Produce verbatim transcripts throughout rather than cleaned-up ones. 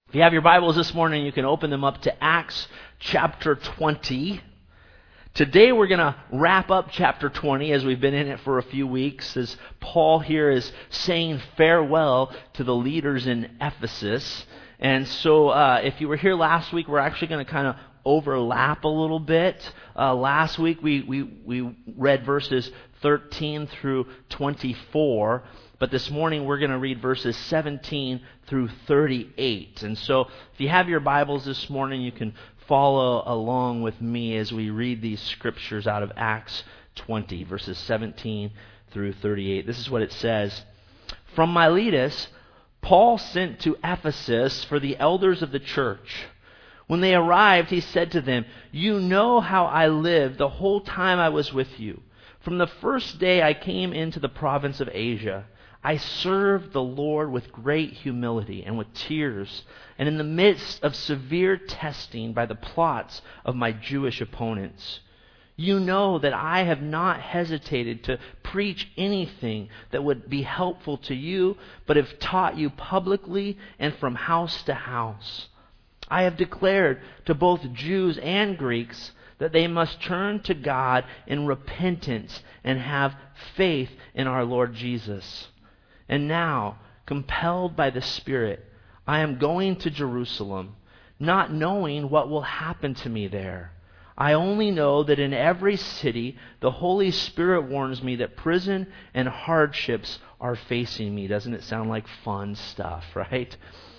If you have your Bibles this morning, you can open them up to Acts chapter twenty. Today we're going to wrap up chapter twenty as we've been in it for a few weeks, as Paul here is saying farewell to the leaders in Ephesus. And so uh, if you were here last week, we're actually going to kind of overlap a little bit. Uh, last week we, we, we read verses thirteen through twenty-four. But this morning we're going to read verses seventeen through thirty-eight. And so if you have your Bibles this morning, you can follow along with me as we read these scriptures out of Acts twenty, verses seventeen through thirty-eight. This is what it says. From Miletus, Paul sent to Ephesus for the elders of the church. When they arrived, he said to them, "You know how I lived the whole time I was with you. From the first day I came into the province of Asia, I served the Lord with great humility and with tears, and in the midst of severe testing by the plots of my Jewish opponents. You know that I have not hesitated to preach anything that would be helpful to you, but have taught you publicly and from house to house. I have declared to both Jews and Greeks that they must turn to God in repentance and have faith in our Lord Jesus. And now, compelled by the Spirit, I am going to Jerusalem, not knowing what will happen to me there. I only know that in every city the Holy Spirit warns me that prison and hardships are facing me." Doesn't it sound like fun stuff, right?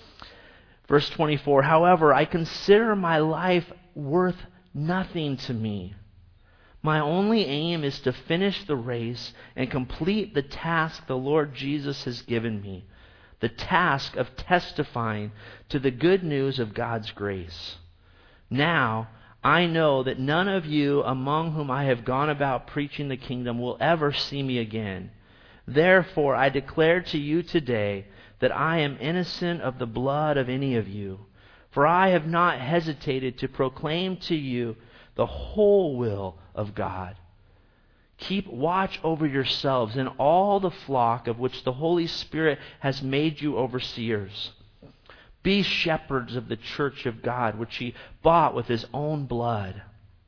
Verse twenty-four, "However, I consider my life worth nothing to me. My only aim is to finish the race and complete the task the Lord Jesus has given me, the task of testifying to the good news of God's grace. Now, I know that none of you among whom I have gone about preaching the kingdom will ever see me again. Therefore, I declare to you today that I am innocent of the blood of any of you, for I have not hesitated to proclaim to you the whole will of God. Keep watch over yourselves and all the flock of which the Holy Spirit has made you overseers. Be shepherds of the church of God, which He bought with His own blood.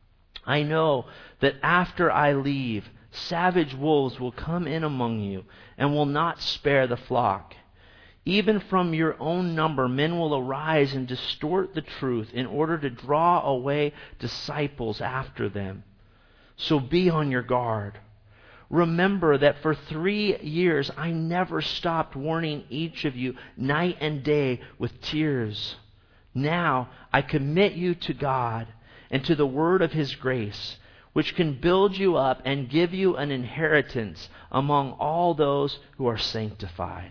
I know that after I leave, savage wolves will come in among you and will not spare the flock. Even from your own number, men will arise and distort the truth in order to draw away disciples after them. So be on your guard. Remember that for three years I never stopped warning each of you night and day with tears. Now I commit you to God and to the word of His grace, which can build you up and give you an inheritance among all those who are sanctified.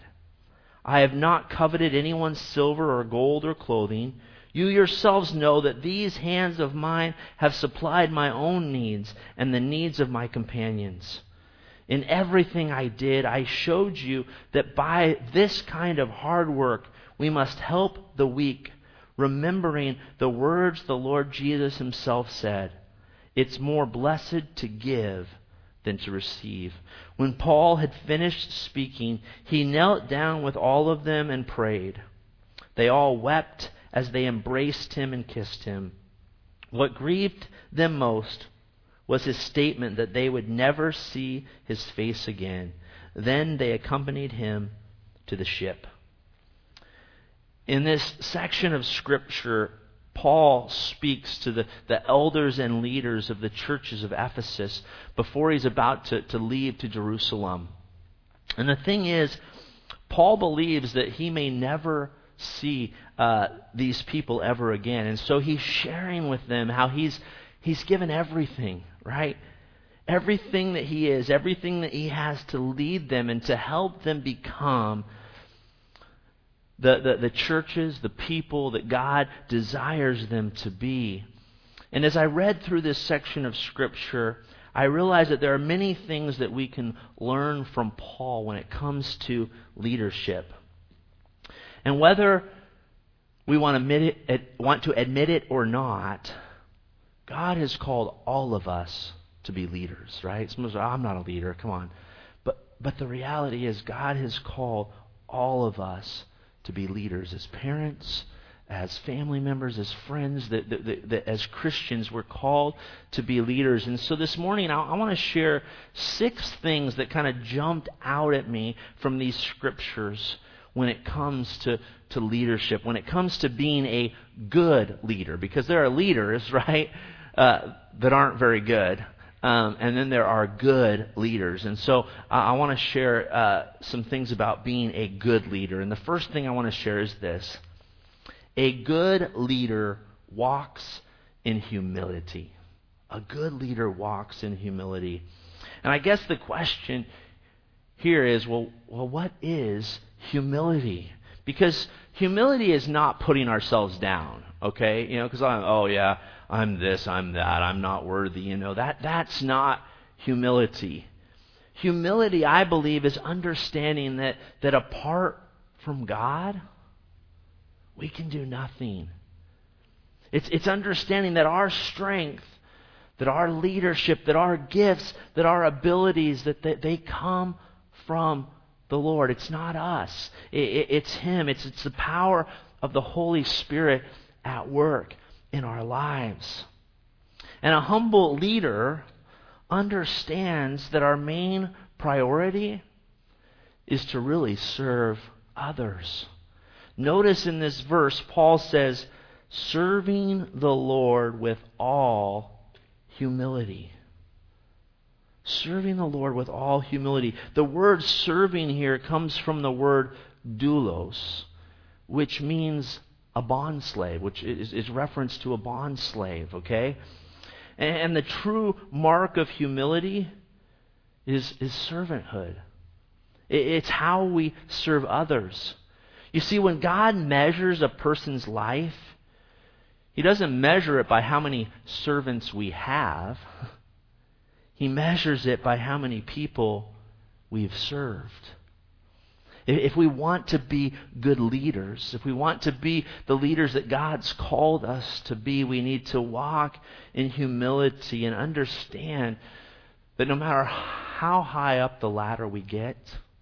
I have not coveted anyone's silver or gold or clothing. You yourselves know that these hands of mine have supplied my own needs and the needs of my companions. In everything I did, I showed you that by this kind of hard work we must help the weak, remembering the words the Lord Jesus Himself said, 'It's more blessed to give than to receive.' When Paul had finished speaking, he knelt down with all of them and prayed. They all wept as they embraced him and kissed him. What grieved them most was his statement that they would never see his face again. Then they accompanied him to the ship." In this section of Scripture, Paul speaks to the, the elders and leaders of the churches of Ephesus before he's about to, to leave to Jerusalem. And the thing is, Paul believes that he may never see uh, these people ever again. And so he's sharing with them how he's he's given everything, right? Everything that he is, everything that he has to lead them and to help them become The, the, the churches, the people that God desires them to be. And as I read through this section of Scripture, I realized that there are many things that we can learn from Paul when it comes to leadership. And whether we want to admit it, want to admit it or not, God has called all of us to be leaders, right? Someone says, oh, I'm not a leader, come on. But, but the reality is God has called all of us to be leaders as parents, as family members, as friends, that, that, that, that as Christians we're called to be leaders. And so this morning I, I want to share six things that kind of jumped out at me from these scriptures when it comes to, to leadership, when it comes to being a good leader. Because there are leaders, right, uh, that aren't very good. Um, and then there are good leaders. And so uh, I want to share uh, some things about being a good leader. And the first thing I want to share is this. A good leader walks in humility. A good leader walks in humility. And I guess the question here is, well, well, what is humility? Because humility is not putting ourselves down, okay? You know, because I'm, oh yeah, I'm this, I'm that, I'm not worthy. You know, that that's not humility. Humility, I believe, is understanding that that apart from God, we can do nothing. It's it's understanding that our strength, that our leadership, that our gifts, that our abilities, that, that they come from the Lord. It's not us. It, it, it's Him. It's it's the power of the Holy Spirit at work in our lives. And a humble leader understands that our main priority is to really serve others. Notice in this verse, Paul says, serving the Lord with all humility. Serving the Lord with all humility. The word serving here comes from the word doulos, which means a bond slave, which is, is reference to a bond slave, okay? And, and the true mark of humility is, is servanthood. It, it's how we serve others. You see, when God measures a person's life, He doesn't measure it by how many servants we have. He measures it by how many people we've served. If we want to be good leaders, if we want to be the leaders that God's called us to be, we need to walk in humility and understand that no matter how high up the ladder we get,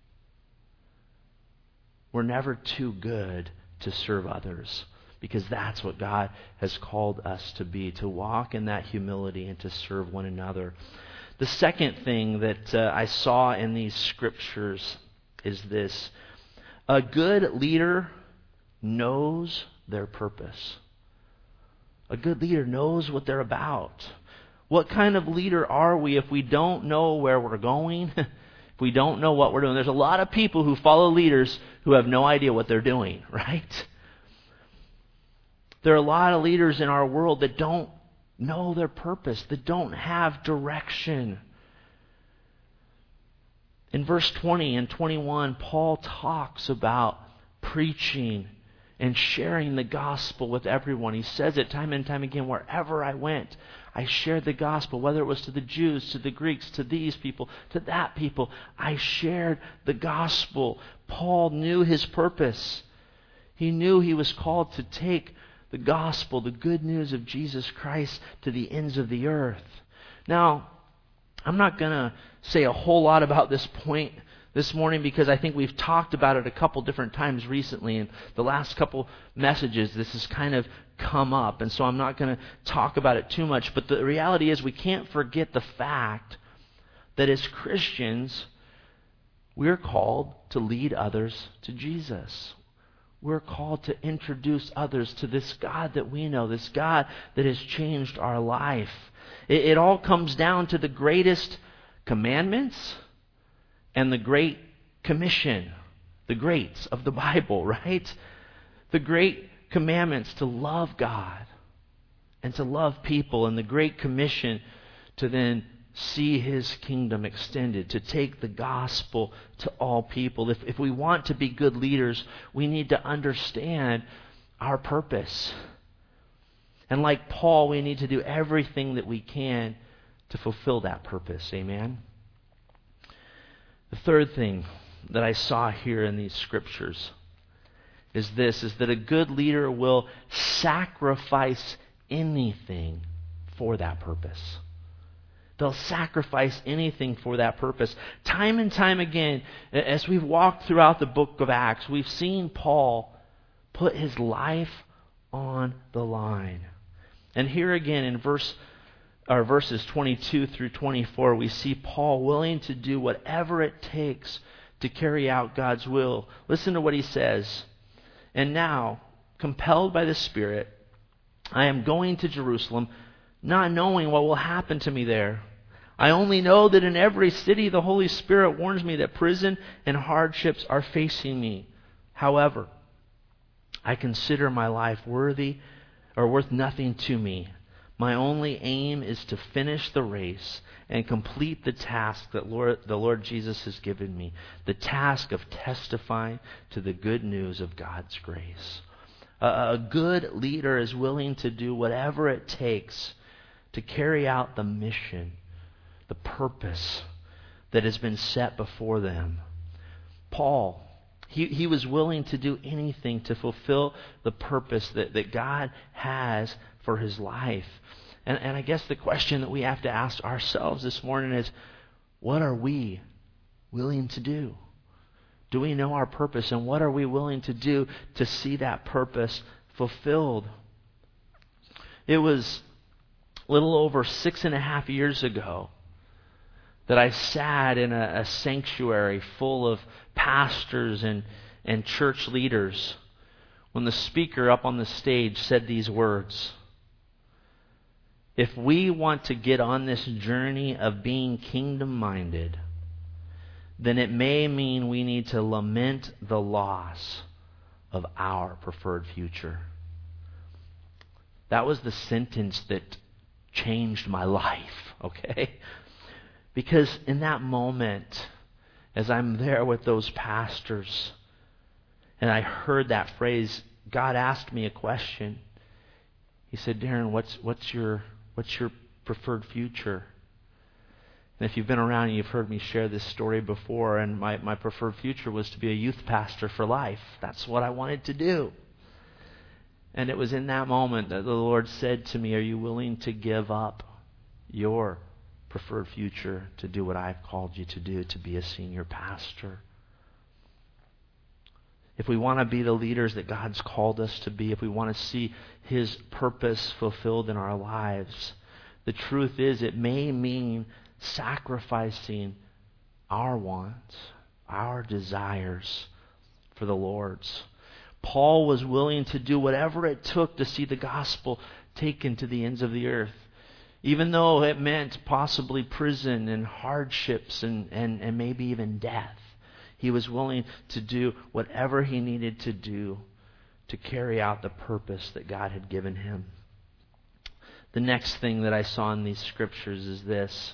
we're never too good to serve others, because that's what God has called us to be, to walk in that humility and to serve one another. The second thing that uh, I saw in these scriptures is this. A good leader knows their purpose. A good leader knows what they're about. What kind of leader are we if we don't know where we're going? If we don't know what we're doing? There's a lot of people who follow leaders who have no idea what they're doing, right? There are a lot of leaders in our world that don't know their purpose, that don't have direction. In verse twenty and twenty-one, Paul talks about preaching and sharing the gospel with everyone. He says it time and time again, wherever I went, I shared the gospel, whether it was to the Jews, to the Greeks, to these people, to that people. I shared the gospel. Paul knew his purpose. He knew he was called to take the gospel, the good news of Jesus Christ, to the ends of the earth. Now, I'm not going to say a whole lot about this point this morning, because I think we've talked about it a couple different times recently. In the last couple messages, this has kind of come up, and so I'm not going to talk about it too much. But the reality is, we can't forget the fact that as Christians, we're called to lead others to Jesus. We're called to introduce others to this God that we know, this God that has changed our life. It, it all comes down to the greatest commandments and the Great Commission, the greats of the Bible, right? The Great Commandments to love God and to love people, and the Great Commission to then see His kingdom extended, to take the gospel to all people. If, if we want to be good leaders, we need to understand our purpose. And like Paul, we need to do everything that we can to fulfill that purpose. Amen? The third thing that I saw here in these scriptures is this, is that a good leader will sacrifice anything for that purpose. They'll sacrifice anything for that purpose. Time and time again, as we've walked throughout the book of Acts, we've seen Paul put his life on the line. And here again in verse or verses twenty-two through twenty-four, we see Paul willing to do whatever it takes to carry out God's will. Listen to what he says. And now, compelled by the Spirit, I am going to Jerusalem, not knowing what will happen to me there. I only know that in every city the Holy Spirit warns me that prison and hardships are facing me. However, I consider my life worthy or worth nothing to me. My only aim is to finish the race and complete the task that Lord, the Lord Jesus has given me, the task of testifying to the good news of God's grace. A, a good leader is willing to do whatever it takes to carry out the mission, the purpose that has been set before them. Paul, he, he was willing to do anything to fulfill the purpose that, that God has for his life. And, and I guess the question that we have to ask ourselves this morning is, what are we willing to do? Do we know our purpose, and what are we willing to do to see that purpose fulfilled? It was a little over six and a half years ago that I sat in a, a sanctuary full of pastors and, and church leaders when the speaker up on the stage said these words: if we want to get on this journey of being kingdom-minded, then it may mean we need to lament the loss of our preferred future. That was the sentence that changed my life, okay? Because in that moment, as I'm there with those pastors, and I heard that phrase, God asked me a question. He said, Darren, what's what's your what's your preferred future? And if you've been around, you've heard me share this story before, and my, my preferred future was to be a youth pastor for life. That's what I wanted to do. And it was in that moment that the Lord said to me, are you willing to give up your preferred future to do what I've called you to do, to be a senior pastor? If we want to be the leaders that God's called us to be, if we want to see His purpose fulfilled in our lives, the truth is it may mean sacrificing our wants, our desires for the Lord's. Paul was willing to do whatever it took to see the gospel taken to the ends of the earth, even though it meant possibly prison and hardships and, and, and maybe even death. He was willing to do whatever he needed to do to carry out the purpose that God had given him. The next thing that I saw in these scriptures is this: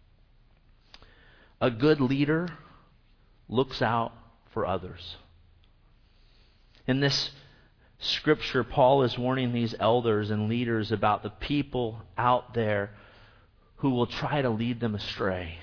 a good leader looks out for others. In this scripture, Paul is warning these elders and leaders about the people out there who will try to lead them astray.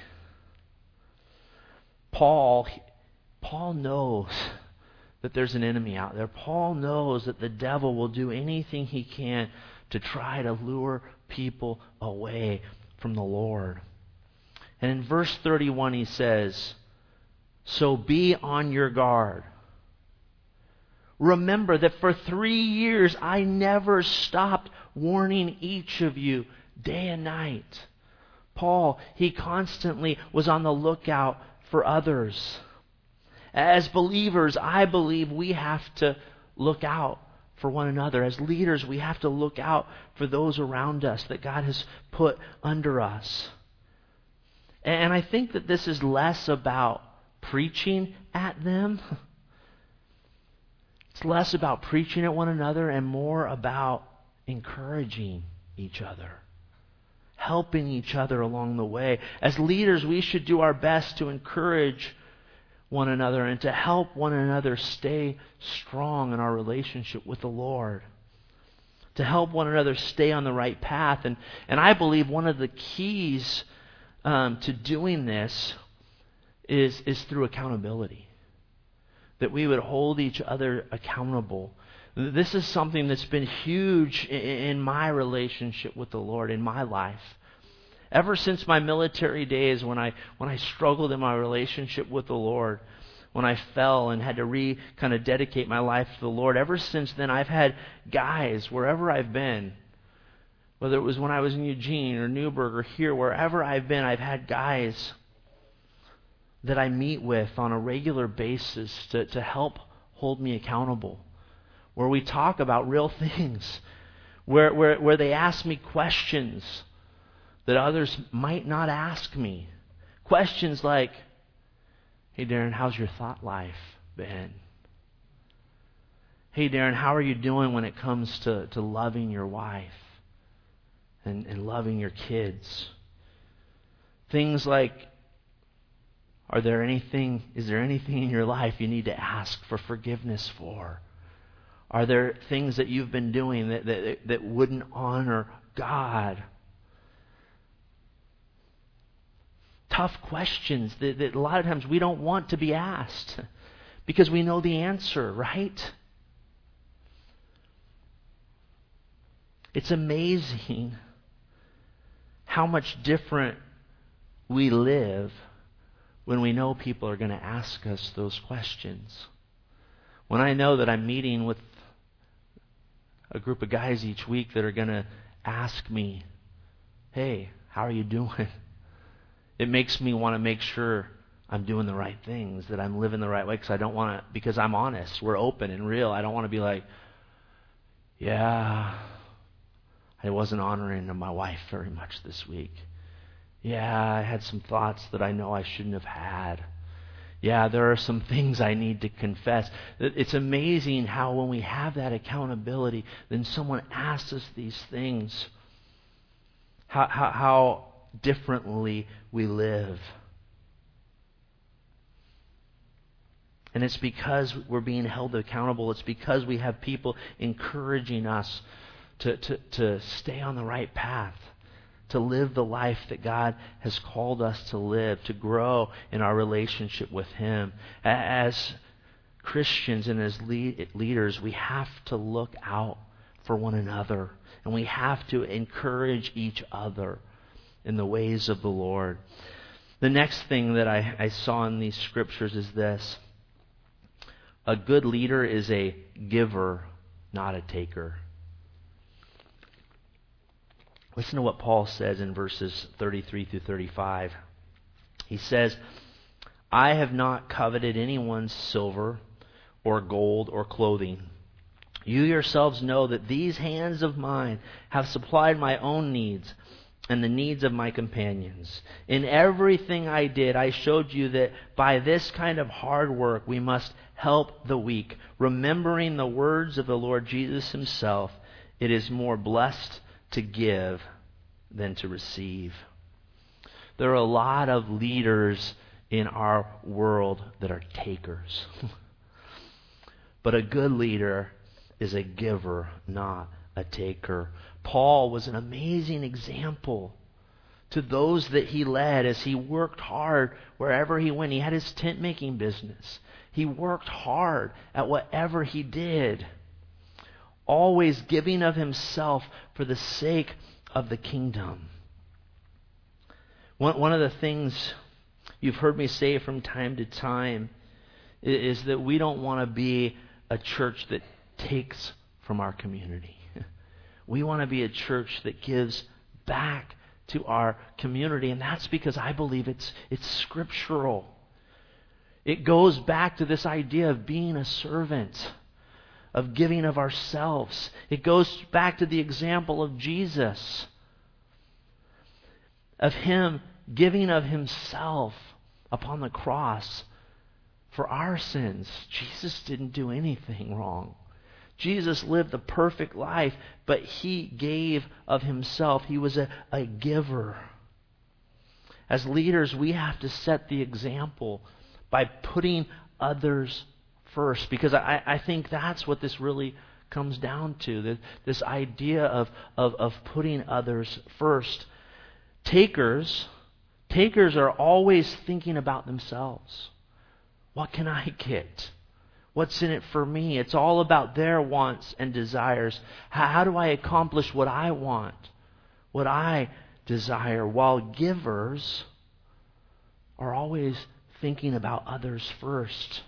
Paul, Paul knows that there's an enemy out there. Paul knows that the devil will do anything he can to try to lure people away from the Lord. And in verse thirty-one he says, so be on your guard. Remember that for three years I never stopped warning each of you day and night. Paul, he constantly was on the lookout for others. As believers, I believe we have to look out for one another. As leaders, we have to look out for those around us that God has put under us. And I think that this is less about preaching at them. It's less about preaching at one another and more about encouraging each other, helping each other along the way. As leaders, we should do our best to encourage one another and to help one another stay strong in our relationship with the Lord, to help one another stay on the right path. And, and I believe one of the keys um, to doing this is, is through accountability. That we would hold each other accountable. This is something that's been huge in my relationship with the Lord, in my life. Ever since my military days, when I when I struggled in my relationship with the Lord, when I fell and had to re kind of dedicate my life to the Lord. Ever since then, I've had guys wherever I've been, whether it was when I was in Eugene or Newburgh or here, wherever I've been, I've had guys that I meet with on a regular basis to, to help hold me accountable, where we talk about real things, where, where, where they ask me questions that others might not ask me. Questions like, hey Darren, how's your thought life been? Hey Darren, how are you doing when it comes to, to loving your wife and, and loving your kids? Things like, are there anything, is there anything in your life you need to ask for forgiveness for? Are there things that you've been doing that, that, that wouldn't honor God? Tough questions that, that a lot of times we don't want to be asked because we know the answer, right? It's amazing how much different we live when we know people are going to ask us those questions. When I know that I'm meeting with a group of guys each week that are going to ask me, hey, how are you doing? It makes me want to make sure I'm doing the right things, that I'm living the right way, because I don't want to, because I'm honest, we're open and real. I don't want to be like, yeah, I wasn't honoring my wife very much this week. Yeah, I had some thoughts that I know I shouldn't have had. Yeah, there are some things I need to confess. It's amazing how when we have that accountability, then someone asks us these things, how, how, how differently we live. And it's because we're being held accountable. It's because we have people encouraging us to, to, to stay on the right path, to live the life that God has called us to live, to grow in our relationship with Him. As Christians and as lead, leaders, we have to look out for one another, and we have to encourage each other in the ways of the Lord. The next thing that I, I saw in these scriptures is this: a good leader is a giver, not a taker. Listen to what Paul says in verses thirty-three through thirty-five. He says, I have not coveted anyone's silver or gold or clothing. You yourselves know that these hands of mine have supplied my own needs and the needs of my companions. In everything I did, I showed you that by this kind of hard work we must help the weak, remembering the words of the Lord Jesus Himself, it is more blessed to give than to receive. There are a lot of leaders in our world that are takers. But a good leader is a giver, not a taker. Paul was an amazing example to those that he led as he worked hard wherever he went. He had his tent making business. He worked hard at whatever he did, always giving of himself for the sake of the kingdom. One, one of the things you've heard me say from time to time is, is that we don't want to be a church that takes from our community. We want to be a church that gives back to our community, and that's because I believe it's it's scriptural. It goes back to this idea of being a servant, of giving of ourselves. It goes back to the example of Jesus, of Him giving of Himself upon the cross for our sins. Jesus didn't do anything wrong. Jesus lived the perfect life, but He gave of Himself. He was a, a giver. As leaders, we have to set the example by putting others first, because I, I think that's what this really comes down to, this idea of, of, of putting others first. Takers, takers are always thinking about themselves. What can I get? What's in it for me? It's all about their wants and desires. How, how do I accomplish what I want, what I desire? While givers are always thinking about others first.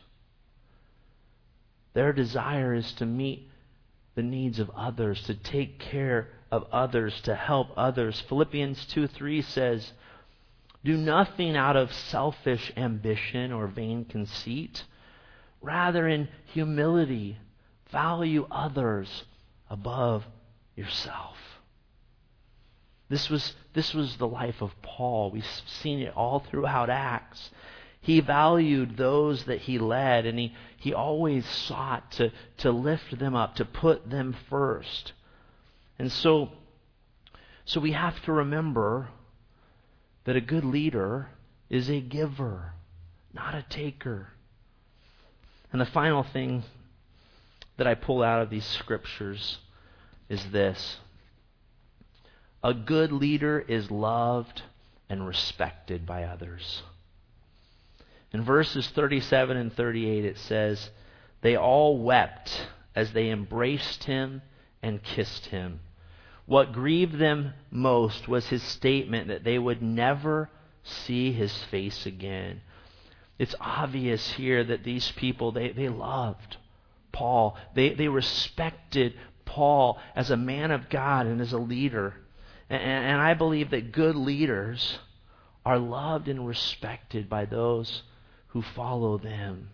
Their desire is to meet the needs of others, to take care of others, to help others. Philippians two three says, "Do nothing out of selfish ambition or vain conceit. Rather, in humility, value others above yourself." This was, this was the life of Paul. We've seen it all throughout Acts. He valued those that he led, and he, he always sought to, to lift them up, to put them first. And so, so we have to remember that a good leader is a giver, not a taker. And the final thing that I pull out of these scriptures is this. A good leader is loved and respected by others. In verses thirty-seven and thirty-eight it says, "They all wept as they embraced him and kissed him. What grieved them most was his statement that they would never see his face again." It's obvious here that these people, they, they loved Paul. They, they respected Paul as a man of God and as a leader. And, and I believe that good leaders are loved and respected by those who follow them.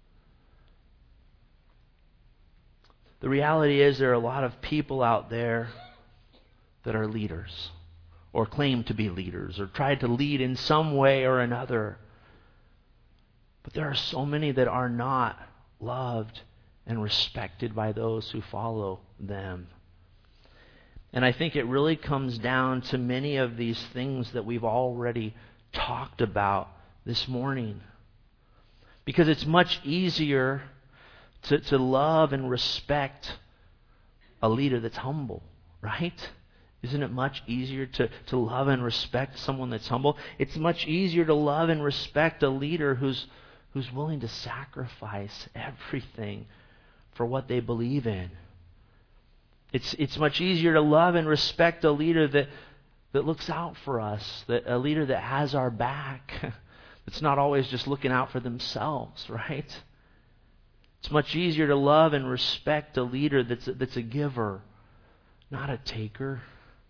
The reality is there are a lot of people out there that are leaders or claim to be leaders or try to lead in some way or another. But there are so many that are not loved and respected by those who follow them. And I think it really comes down to many of these things that we've already talked about this morning. Because it's much easier to, to love and respect a leader that's humble, right? Isn't it much easier to, to love and respect someone that's humble? It's much easier to love and respect a leader who's who's willing to sacrifice everything for what they believe in. It's it's much easier to love and respect a leader that, that looks out for us, that a leader that has our back, that's not always just looking out for themselves, right? It's much easier to love and respect a leader that's a, that's a giver, not a taker.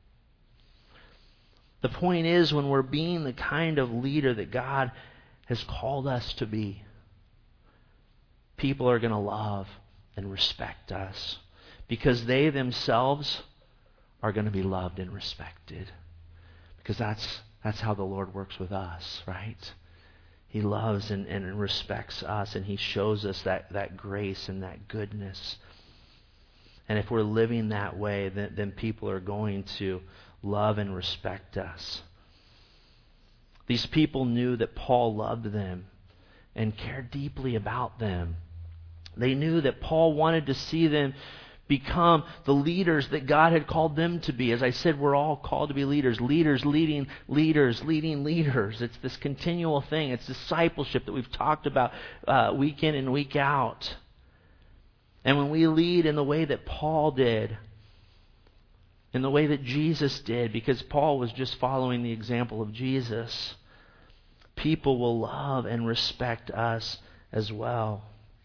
The point is, when we're being the kind of leader that God has called us to be, people are going to love and respect us because they themselves are going to be loved and respected. Because that's that's how the Lord works with us, right? He loves and, and respects us, and He shows us that, that grace and that goodness. And if we're living that way, then, then people are going to love and respect us. These people knew that Paul loved them and cared deeply about them. They knew that Paul wanted to see them become the leaders that God had called them to be. As I said, we're all called to be leaders. Leaders leading leaders, leading leaders. It's this continual thing. It's discipleship that we've talked about uh, week in and week out. And when we lead in the way that Paul did, in the way that Jesus did, because Paul was just following the example of Jesus, people will love and respect us as well.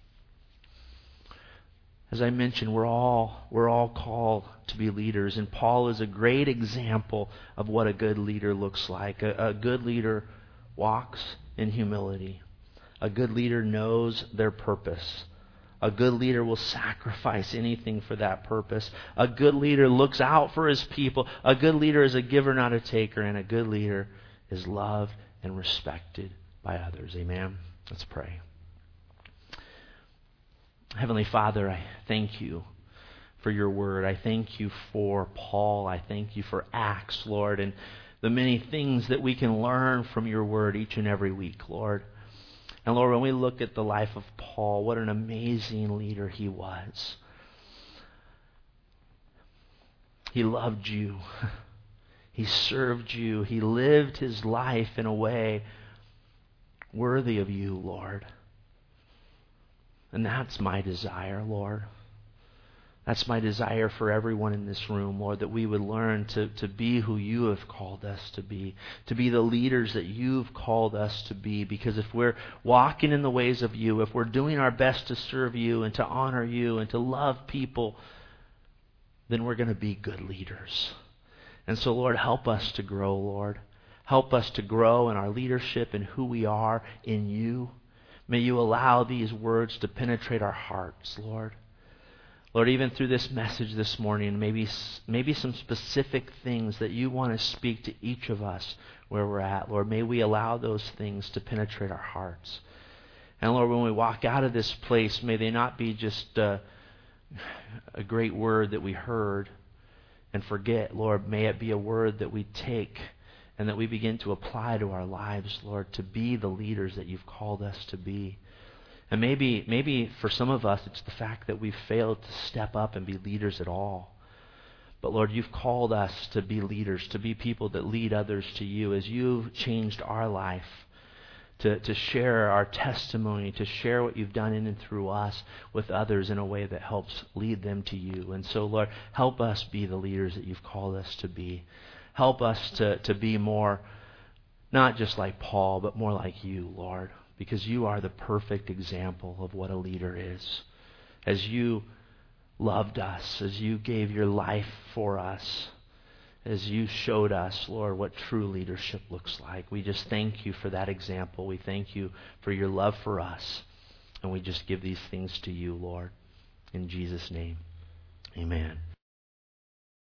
As I mentioned, we're all we're all called to be leaders, and Paul is a great example of what a good leader looks like. A, a good leader walks in humility. A good leader knows their purpose. A good leader will sacrifice anything for that purpose. A good leader looks out for his people. A good leader is a giver, not a taker, and a good leader is loved and respected by others. Amen. Let's pray. Heavenly Father, I thank you for your word. I thank you for Paul. I thank you for Acts, Lord, and the many things that we can learn from your word each and every week, Lord. And Lord, when we look at the life of Paul, what an amazing leader he was. He loved you. He served you. He lived his life in a way worthy of you, Lord. And that's my desire, Lord. That's my desire for everyone in this room, Lord, that we would learn to, to be who you have called us to be, to be the leaders that you've called us to be. Because if we're walking in the ways of you, if we're doing our best to serve you and to honor you and to love people, then we're going to be good leaders. And so, Lord, help us to grow, Lord. Help us to grow in our leadership and who we are in you. May you allow these words to penetrate our hearts, Lord. Lord, even through this message this morning, maybe maybe some specific things that you want to speak to each of us where we're at. Lord, may we allow those things to penetrate our hearts. And Lord, when we walk out of this place, may they not be just uh, a great word that we heard and forget. Lord, may it be a word that we take and that we begin to apply to our lives, Lord, to be the leaders that you've called us to be. And maybe maybe for some of us, it's the fact that we've failed to step up and be leaders at all. But Lord, you've called us to be leaders, to be people that lead others to you as you've changed our life, to, to share our testimony, to share what you've done in and through us with others in a way that helps lead them to you. And so, Lord, help us be the leaders that you've called us to be. Help us to, to be more, not just like Paul, but more like you, Lord. Because you are the perfect example of what a leader is. As you loved us, as you gave your life for us, as you showed us, Lord, what true leadership looks like. We just thank you for that example. We thank you for your love for us. And we just give these things to you, Lord. In Jesus' name, amen.